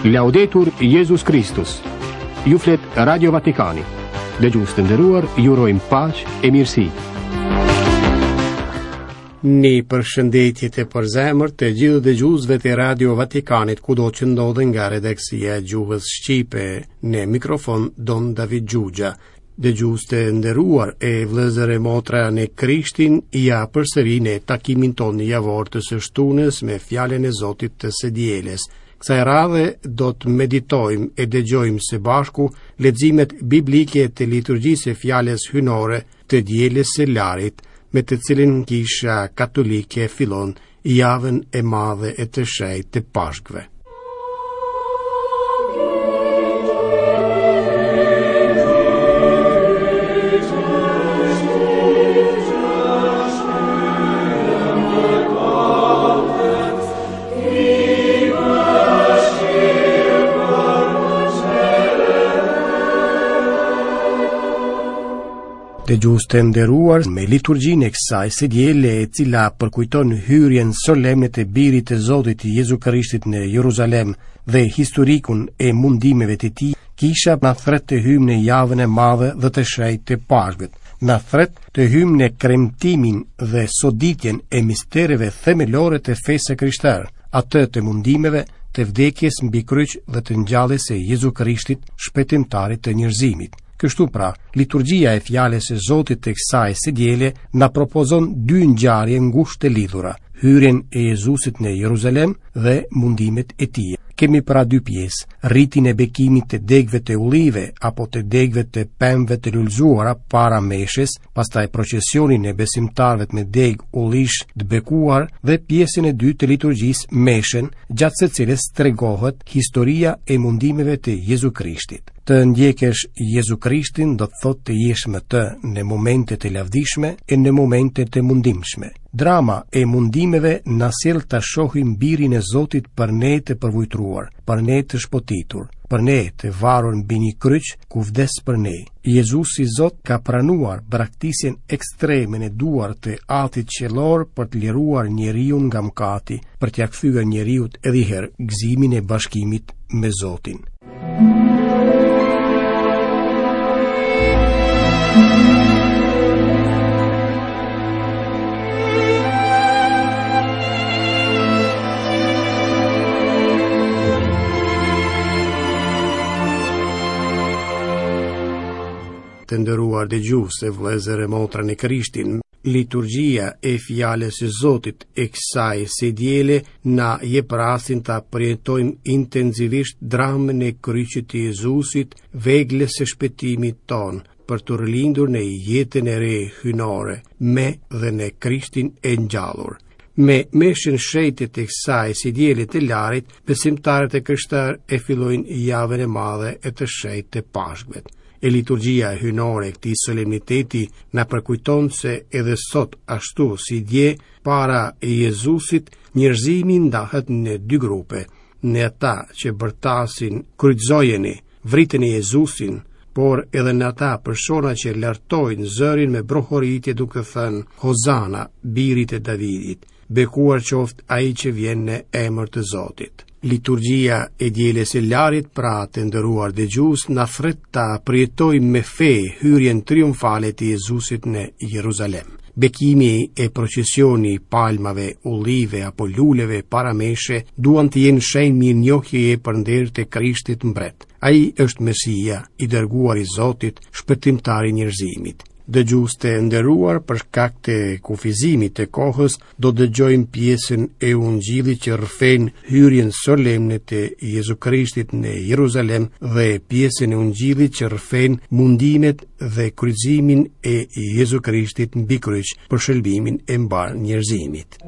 Laudetur Jesus Christus. Ju flet Radio Vatikani. Dëgjues të nderuar, ju urojmë paqë e mirësi. Një përshëndetje të përzemërt të gjithë dëgjuesve të Radio Vatikanit, kudo që ndodhen nga redaksia e gjuhës shqipe. Në mikrofon Don David Gjugja. Dëgjues të nderuar e vëllezër e motra në Krishtin, ja përsëri në takimin tonë javor të së shtunës me fjalën e Zotit të së dielës. Kësaj radhe do të meditojmë e dëgjojmë së bashku leximet biblike të liturgjisë së fjalës hynore të dielës së Larit, me të cilin Kisha Katolike fillon javën e madhe e të shenjtë të Pashkëve. Dëgjues të nderuar, me liturgjinë e kësaj së diele, e cila përkujton hyrjen solemne të birit të Zotit Jezu Krishtit në Jeruzalem dhe historikun e mundimeve të tij, Kisha na thret të hyjmë në javën e madhe dhe të shenjtë të Pashkët. Na thret të hyjmë në kremtimin dhe soditjen e mistereve themelore të fesë krishtere, atë të mundimeve, të vdekjes mbi kryq dhe të ngjalljes së Jezu Krishtit, shpëtimtarit të njerëzimit. Kështu pra, liturgjia e fjalës së Zotit të kësaj së diele na propozon dy ngjarje ngushtë të lidhura: hyrjen e Jezusit në Jeruzalem dhe mundimet e tij. Kemi pra dy pjesë: rritin e bekimit të degëve të ullive apo të degëve të pemëve të lulëzuara para meshës, pastaj procesionin e besimtarëve me degë ullish të bekuar dhe pjesën e dytë të liturgjisë, meshën, gjatë së cilës tregohet historia e mundimeve të Jezu Krishtit. Të ndjekësh Jezu Krishtin do të thotë të jesh me të në momentet e lavdishme e në momentet e mundimshme. Drama e mundimeve na sjell ta shohim birin e Zotit për ne të përvujtruar, për ne të shpotitur, për ne të varur mbi një kryq ku vdes për ne. Jezusi Zot ka pranuar braktisjen ekstreme në duar të Atit Qellor për të liruar njeriu nga mëkati, për t'ia kthyer njeriu edhe herë gëzimin e bashkimit me Zotin. Të nderuar dëgjues e vëllezër e motra në Krishtin, liturgjia e fjalës së Zotit e kësaj së diele na jep rastin ta përjetojmë intensivisht dramën e kryqit të Jezusit, veglës së shpëtimit ton, për të rilindur në jetën e re hynore, me dhe në Krishtin e ngjallur. Me meshën shenjtë të kësaj së diele të Larit, besimtarët e krishterë e fillojnë javën e madhe e të shenjtë të Pashkëve. E liturgjia hynore e këtij solemniteti na përkujton se edhe sot, ashtu si dje para e Jezusit, njerëzimi ndahet në dy grupe: në ata që bërtasin, kryqëzojeni, vritën e Jezusin, por edhe në ata persona që lartojnë zërin me brohoritje duke thënë: Hozana, birit e Davidit, bekuar qoftë ai që vjen në emër të Zotit. Liturgjia e dielës së Larit, pra të nderuar dëgjues, na thret ta përjetojmë me fe hyrjen triumfale të Jezusit në Jeruzalem. Bekimi e procesioni palmave, ullive apo luleve para meshe duan të jenë shenjë mirënjohjeje për nder të Krishtit mbret. Ai është Mesia, i dërguar i Zotit, shpëtimtari i njerëzimit. Dëgjues të nderuar, për shkak të kufizimit të kohës, do dëgjojmë pjesën e Ungjillit që rrëfen hyrjen solemne të Jezu Krishtit në Jeruzalem dhe pjesën e Ungjillit që rrëfen mundimet dhe kryqëzimin e Jezu Krishtit mbi kryq për shëlbimin e mbar njerëzimit.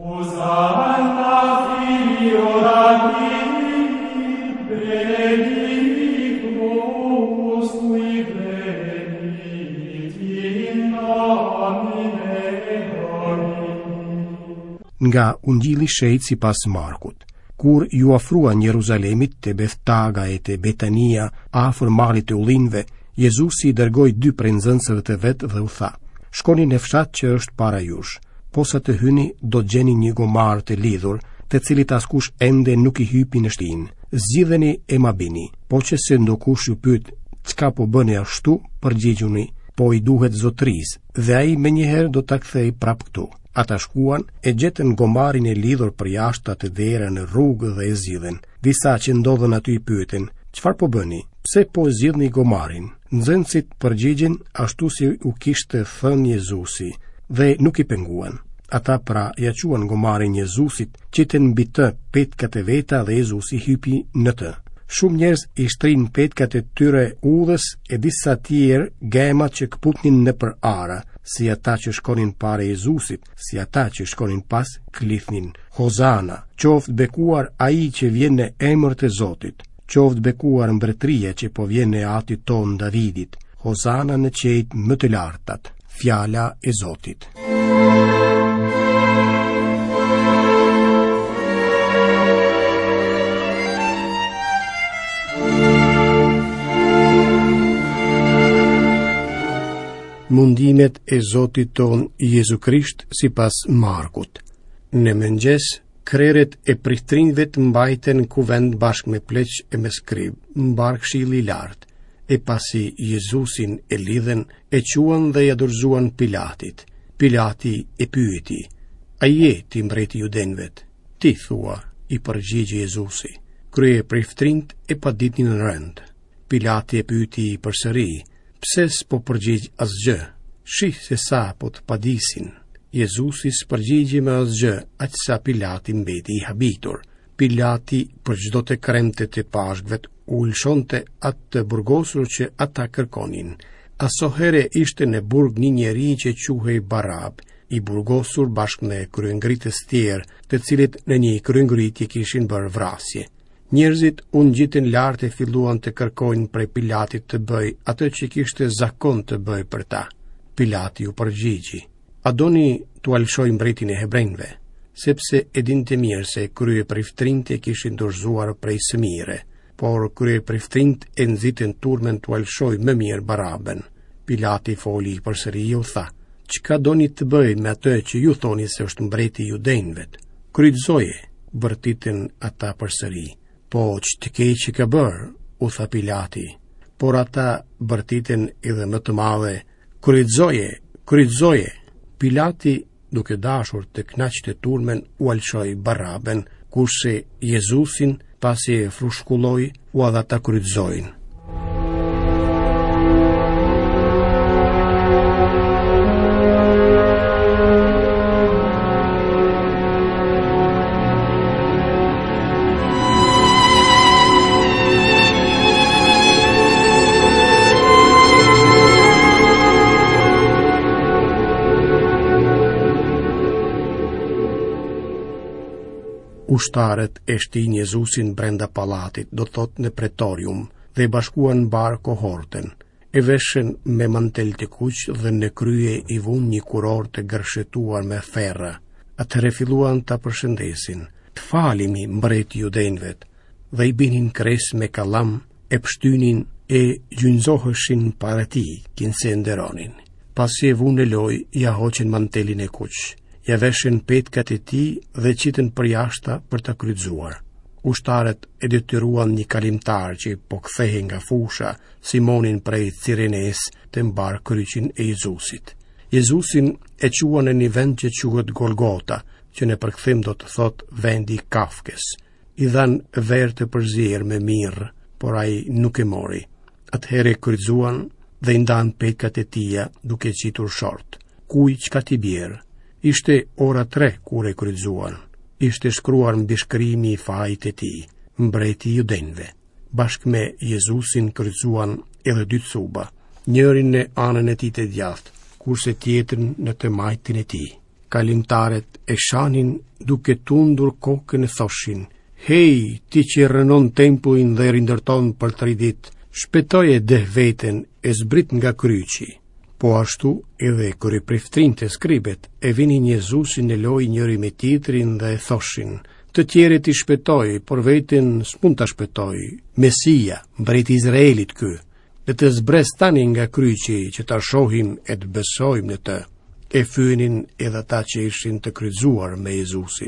Nga Ungjilli i Shejtë sipas Markut. Kur ju ofruan Jeruzalemit te Beftaga e te Betania afër mallit të Ullinëve, Jezusi i dërgoi dy prej nxënësve të vet dhe u tha: Shkoni në fshat që është para jush. Posa të hyni, do të gjeni një gomar të lidhur, të cilit askush ende nuk I hypi në shtinë. Zgjidheni e ma bini, po që se ndokush ju pyet çka po bëni ashtu, përgjigjuni, po I duhet zotërisë, dhe ai menjëherë do ta kthej prap këtu. Ata shkuan e gjetën gomarin e lidhur për jashtë atë dera në rrugë dhe e zgjidhen. Disa që ndodhen aty I pyeten: "Çfarë po bëni? Pse po zgjidhni gomarin?" Nxënësit përgjigjen ashtu si u kishte thënë Jezusi dhe nuk I penguan. Ata pra ja quan gomarin Jezusit, qiten mbi të petkat e veta dhe Jezusi hypi në të. Shumë njerëz I shtrin petkat e tyre udhës e disa tjerë gemat që kputnin nëpër ara, si ata që shkonin para Jezusit, si ata që shkonin pas klithnin: "Hozana, qoftë bekuar ai që vjen në emër të Zotit, qoftë bekuar mbretëria që po vjen në atit ton Davidit, Hozana në qejt më të lartat." Fjala e Zotit. Mundimet e Zotit ton Jezu Krisht sipas Markut. Në mëngjes, kreret e pritrinjve të mbajten kuvend bashkë me pleq e me skrib, mbar këshilli I lartë, e pasi Jezusin e lidhen, e quan dhe ja dorëzuan Pilatit. Pilati e pyeti: "A je ti mbreti judenëvet?" "Ti thua," I përgjigji Jezusi. Krye priftrinjt e paditnin në rënd. Pilati e pyeti përsëri: "Pse s'po përgjigj asgjë? Shih se sa po të padisin." Jezusi s'përgjigji me asgjë, aq sa Pilati mbeti I habitur. Pilati për çdo të kremtet e pashkvet u lëshonte atë të burgosur që ata kërkonin. Asohere ishte në burg një njeri që quhej Barab, I burgosur bashkë me kryengritës tjerë, të cilit në një kryengritje kishin bërë vrasje. Njerëzit u ngjiten lart e filluan të kërkojnë prej Pilatit të bëj atë që kishte zakon të bëj për ta. Pilati u përgjigji: "A doni t'u alshoj mbretin e hebrejve?" Sepse e dinte mirë se krye priftrinjt e kishin dorëzuar prej së mire, por krye priftrinjt e nxitën turmen t'u alshoj më mirë Baraben. Pilati foli përsëri u tha: "Çka doni të bëj me atë që ju thoni se është mbreti I judenëve?" "Kryqëzoje," bërtitën ata përsëri. "Po ç'të keq që ka bërë," u tha Pilati. Por ata bërtiten edhe më të madhe: "Kryqëzoje, kryqëzoje." Pilati, duke dashur të kënaqte turmen, u alshoi Baraben, kurse Jezusin, pasi e frushkulloi, u dha ta kryqëzojnë. Ushtarët e shtin Jezusin brenda pallatit, do thot në pretorium, dhe bashkuan bar kohorten. E veshën me mantel të kuq dhe në krye I vun një kuror të gërshetuar me ferra. Atëherë filluan ta përshëndesin: "Të falimi, mbreti judenëvet." Dhe I binin kres me kallam, e pshtynin e gjynjëzoheshin para tij, kinse nderonin. Pasi e vun në loj, ja hoqen mantelin e kuq. Ja veshin petkat e tij dhe qiten për jashta për ta kryqëzuar. Ushtarët e detyruan një kalimtar që po kthehej nga fusha, Simonin prej Cirenes, të mbar kryqin e Jezusit. Jezusin e quan në një vend që quhet Golgota, që në përkthim do të thot vendi I kafkes. I dhan verë të përzierë me mirë, por ai nuk e mori. Atëherë kryqëzuan dhe I ndan petkat e tija duke qitur short. Kuj çka t'i bjerë. Ishte ora 3 kur e kryqëzuan. Ishte shkruar mbi shkrimi I fajit e tij: mbreti I judenëve. Bashkë me Jezusin kryqëzuan edhe 2 cuba, njërin në anën e tij të djathtë, kurse tjetrin në të majtin e tij. Kalimtarët e shanin duke tundur kokën e thoshin: "Hej, ti që rënon tempullin dhe rindërton për 3 ditë, shpetoje deh veten e zbrit nga kryqi." Po ashtu edhe kryepriftrinjtë e skribet e vinin Jezusin në loj njëri me tjetrin dhe e thoshin: "Të tjerët I shpetoj, por veten s'mund ta shpetoj. Mesia, mbreti I Izraelit ky, le të zbres tani nga kryqi që ta shohim e të besojmë në të." E fyenin edhe ata që ishin të kryqëzuar me Jezusin: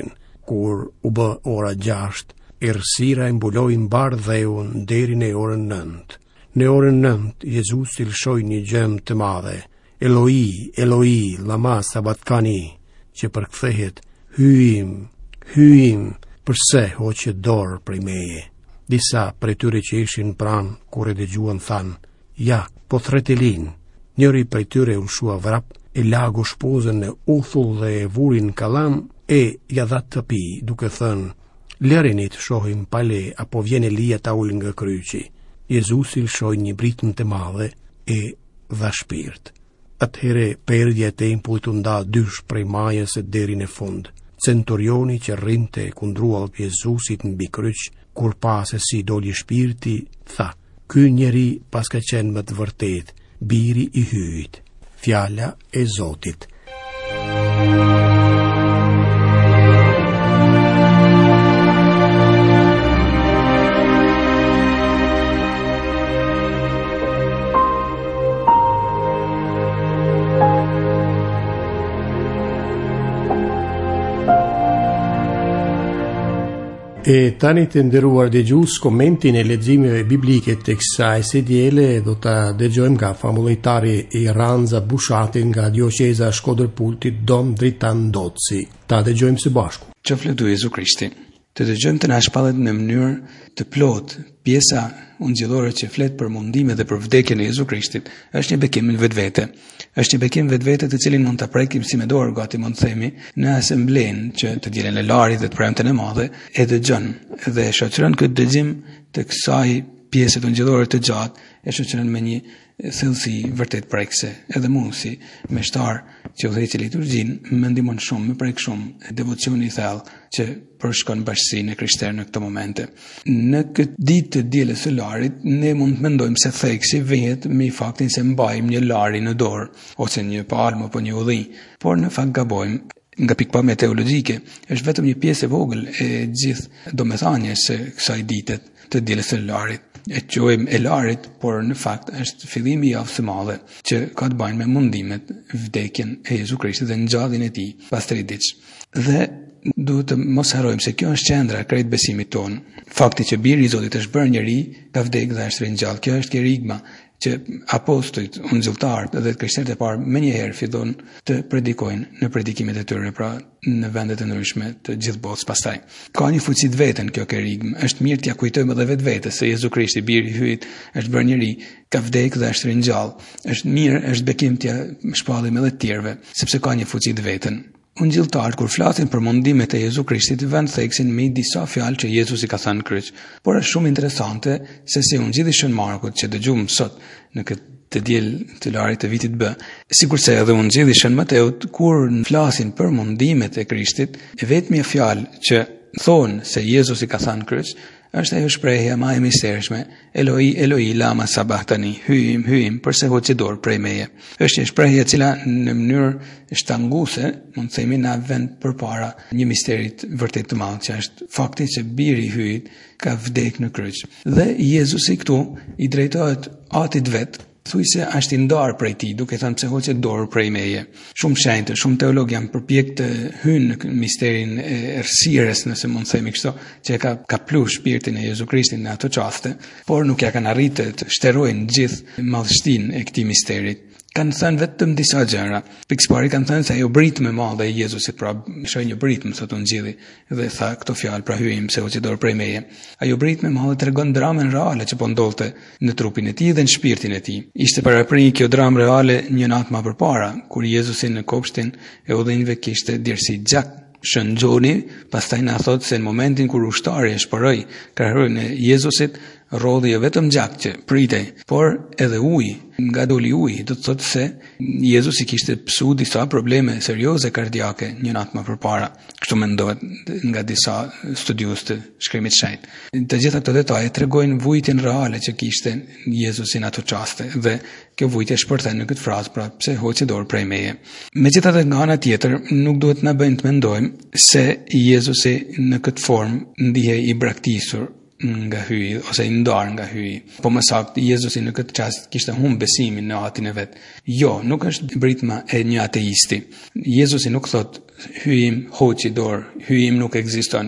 kur u bë ora 6, errësira e mbuloi mbar dheun deri në orën 9. Në orën 9, Jezusi lëshoi një gjemë të madhe, Eloi, Eloi, lama sabachthani, që përkthehet, hyjim, hyjim, përse hoqe dorë prej meje. Disa prej tyre që ishin pranë kur e dëgjuan thanë, ja, po thretelin. Njëri prej tyre u lshua vrap, e lagu shpozën në uthull dhe e vurin kalam, e ja dha të pi, duke thënë, lërini të shohim pale apo vjen Elia ta ul nga kryqi. Jezusi lshoi një britëm të madhe e dha shpirt. Atëhere perdja e tempullit u nda dysh prej majës e deri në fund. Centurioni që rrinte kundruar Jezusit mbi kryq, kur pa se si doli shpirti, tha, ky njeri paska qenë më të vërtet, biri i hyjit. Fjala e Zotit. E tani të nderuar dëgjues, komentin e leximeve biblike të kësaj sedjele do ta dëgjojmë nga famulejtari i Ranza Bushati nga Dioqeza Shkodër-Pultit Dom Dritan Ndoci. Ta dëgjojmë së bashku. Qoftë Jezu Krishti. Të dëgjojmë të na shpallet në mënyrë të plot pjesa ungjillore që flet për mundimet dhe për vdekjen e Jezu Krishtit, është një bekim në vetvete. Është një bekim vetvete të cilin mund ta prekim si me dorë, gati mund të themi, në asemblen që të dielën e larit dhe të premten e madhe, e dëgjon dhe shoqëron këtë dëgjim të kësaj pjesë ungjillore të gjatë, e shoqëron me një thellësi vërtet prekse. Edhe mu si meshtar që udhëheq liturgjinë më ndihmon shumë, më prek shumë devocioni i thellë që përshkon bashkësinë e krishterë në këto momente. Në këtë ditë të dielës së larit, ne mund të mendojmë se theksi vjet me faktin se mbajmë një lari në dorë ose një palmë apo një udhëhi, por në fakt gabojmë. Nga pikpamja teologjike, është vetëm një pjesë e vogël e gjithë domethënies së kësaj dite të dielës së larit. E quajmë e larit, por në fakt është fillimi i javës së madhe që ka të bëjë me mundimet, vdekjen e Jezu Krishtit dhe ngjalljen e tij pas 3 ditësh. Dhe duhet të mos harrojmë se kjo është qendra e krejt besimit tonë. Fakti që biri i Zotit është bërë njeri, ka vdekur dhe është ringjall. Kjo është kerigma që apostujt, ungjilltarët dhe krishterët e parë menjëherë fillon të predikojnë në predikimet e tyre, pra në vendet e ndryshme të gjithë botës pastaj. Ka një fuqi të vetën kjo kerigmë. Është mirë t'ja kujtojmë edhe vetvetes se Jezu Krishti, biri i hyjit, është bërë njeri, ka vdekur dhe është ringjall. Është mirë, është bekim t'ja shpallim edhe të tjerëve, sepse ka një fuqi të vetën. Ungjilltarët kur flasin për mundimet e Jezu Krishtit vënë theksin me disa fjalë që Jezusi ka thënë kryq. Por është shumë interesante se si ungjilli Shën Markut që dëgjuam sot në këtë të dielë të larit të vitit B, sikurse edhe ungjilli Shën Mateut kur flasin për mundimet e Krishtit, vetmja fjalë që thonë se Jezusi ka thënë kryq është ajo shprehja më e misterishme, Eloi, Eloi, lama sabachthani, hyjim, përse hoqi dorë prej meje. Është një shprehje e cila në mënyrë shtanguese, mund të themi, na vën përpara një misterit vërtet të madh, që është fakti që biri i hyjit ka vdekur në kryq. Dhe Jezusi këtu i drejtohet atit vet, thuaj se është i ndarë prej tij, duke thënë pse hoqet dorë prej meje. Shumë shenjtë, shumë teolog janë përpjek të hynë në misterin e errësirës, nëse mund të themi kështu, që ka plu shpirtin e Jezu Krishtit në ato çaste, por nuk ja kanë arritur të shterojnë gjithë madhështinë e këtij misterit. Kanë thënë vetëm disa gjëra. Pikëpari kanë thënë se ajo britmë e madhe e Jezusit, pra shoj një britmë, thotë ungjilli, dhe tha këto fjalë, pra hyjim se hoqi dorë prej meje. Ajo britmë e madhe tregon dramën reale që po ndodhte në trupin e tij dhe në shpirtin e tij. Ishte paraprinj kjo dramë reale një natë më përpara, kur Jezusi në kopshtin e udhënjve kishte djersi gjak. Shëngjoni, pastaj na thot se në momentin kur ushtari e shpëroi krahërin e Jezusit, rodhi jo vetëm gjak që pritej, por edhe ujë, nga doli ujë, do të thotë se Jezusi kishte psu disa probleme serioze kardiake një natë më përpara. Kështu mendohet nga disa studiues të shkrimit shenjtë. Të gjitha këto detaje tregojnë vujtjen reale që kishte Jezusi në ato çaste dhe kjo vujtje shpërthen në këtë frazë, pra pse hoqi dorë prej meje. Megjithatë, nga ana tjetër, nuk duhet na bëjnë të mendojmë se Jezusi në këtë formë ndihej i braktisur nga hyi ose i ndar nga hyi. Po më saktë Jezusi në këtë çast kishte humbur besimin në atin e vet. Jo, nuk është britma e një ateisti. Jezusi nuk thot hyjim hoqi dorë, hyjim nuk ekziston,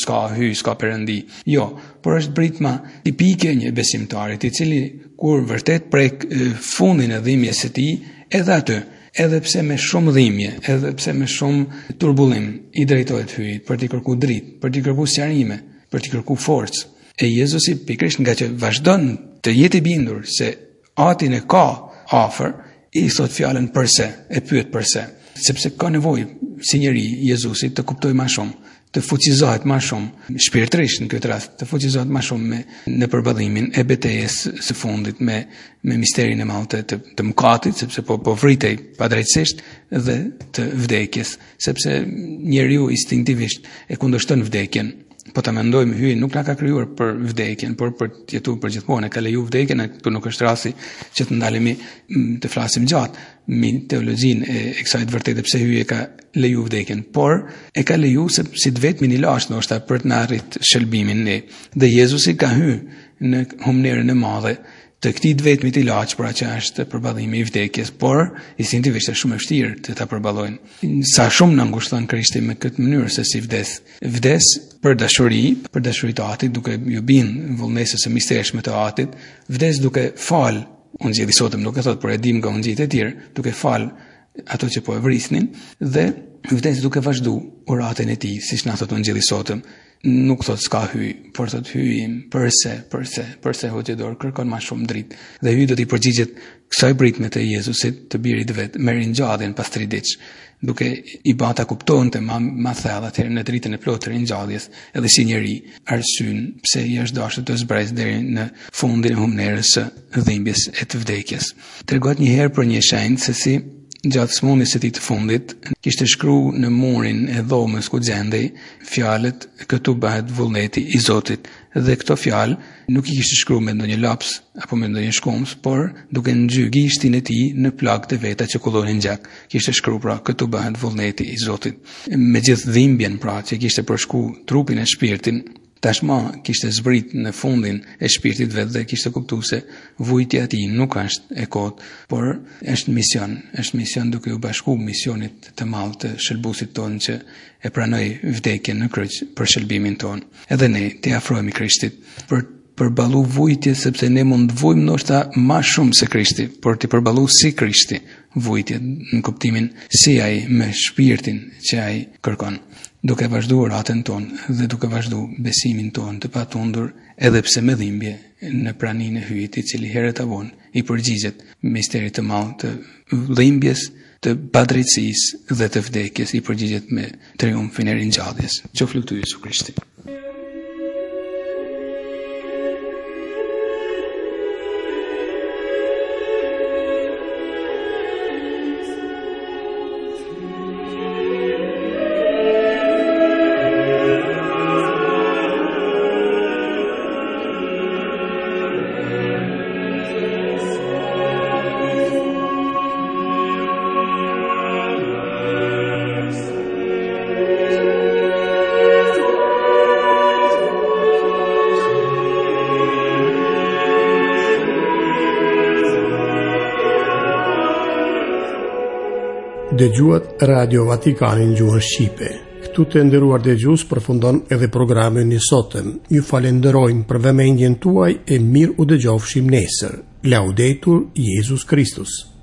s'ka perëndi. Jo, por është britma tipike një besimtarit i cili kur vërtet prek fundin e dhimbjes së tij, edhe aty, edhe pse me shumë dhimbje, edhe pse me shumë turbullim, i drejtohet hyjit për t'i kërkuar dritë, për t'i kërkuar sqarime, për t'i kërkuar forcë. E Jezusi pikërisht nga që vazhdon të jetë i bindur se atin e ka afër, i thot fjalën përse, e pyet përse, sepse ka nevojë si njeri Jezusi të kuptojë më shumë, të fuqizohet më shumë shpirtërisht në këtë rast, të fuqizohet më shumë në përballëmin e betejës së fundit me misterin e madh të mëkatit, sepse po vritej padrejtësisht dhe të vdekjes, sepse njeriu instinktivisht e kundërshton vdekjen. Po ta mendojmë hyi nuk na ka krijuar për vdekjen, por për të jetuar përgjithmonë, ka leju vdekjen, këtu nuk është rasti që të ndalemi të flasim gjatë me teologjinë e kësaj të vërtetë pse hyi e ka leju vdekjen, por e ka leju si të vetmin ilaç ndoshta për të na arrit shëlbimin ne. Dhe Jezusi ka hyrë në humnerën e madhe të këtij të vetmit ilaç për që është përballimi i vdekjes, por instinktivisht është shumë e vështirë të ta përballojnë. Sa shumë na ngushton Krishti me këtë mënyrë se si vdes. Vdes për dashuri të Atit, duke ju bin vullnesës së mistershme të Atit, vdes duke fal ungjilli sotëm, nuk e thot, por e dim nga ungjillit e tjerë, duke fal ato që po e vrisnin, dhe vdes duke vazhdu uratën e tij, siç na thot ungjilli sotëm. Nuk thot s'ka hyj, por thot hyjim, përse hoqëdor kërkon më shumë dritë. Dhe hyj do t'i përgjigjet kësaj britme të Jezusit, të birit vet, me ringjalljen pas 3 ditësh, duke i bata kuptonte ma thellë atëherë në dritën e plotë të ringjalljes, edhe si njeri arsyn pse i është dashur të zbresë deri në fundin e humnerës së dhimbjes e të vdekjes. Tregohet një herë për një shenjë se si gjatë smundjes së tij të fundit kishte shkruar në murin e dhomës ku gjendej fjalët këtu bëhet vullneti i Zotit, dhe këto fjalë nuk i kishte shkruar me ndonjë laps apo me ndonjë shkums, por duke nxjerrë gishtin e tij në plagët e veta që kullonin gjak. Kishte shkruar pra këtu bëhet vullneti i Zotit. Me gjithë dhimbjen pra që kishte përshku trupin e shpirtin, tashmë kishte zbrit në fundin e shpirtit vet dhe kishte kuptuar se vujtja e tij nuk është e kot, por është mision duke u bashkuar misionit të madh të shëlbuesit tonë që e pranoi vdekjen në kryq për shëlbimin tonë. Edhe ne të afrohemi Krishtit për përballu vujtje, sepse ne mund të vujmë ndoshta më shumë se Krishti, por të përballu si Krishti vujtje në kuptimin si ai me shpirtin që ai kërkon, duke vazhduar ratën tonë dhe duke vazhduar besimin tonë të patundur, edhe pse me dhimbje në praninë e hyjit, i cili herët avon i përgjigjet misterit të madh të dhimbjes, të padrejtësisë dhe të vdekjes, i përgjigjet me triumfin e ringjalljes. Qoftë lutur Jezu Krishti. Dëgjuat Radio Vatikanin gjuhën shqipe. Këtu të nderuar dëgjues, përfundon edhe programin i sotëm. Ju falenderojmë për vëmendjen tuaj e mirë u dëgjofshim nesër. Laudetur Jesus Christus.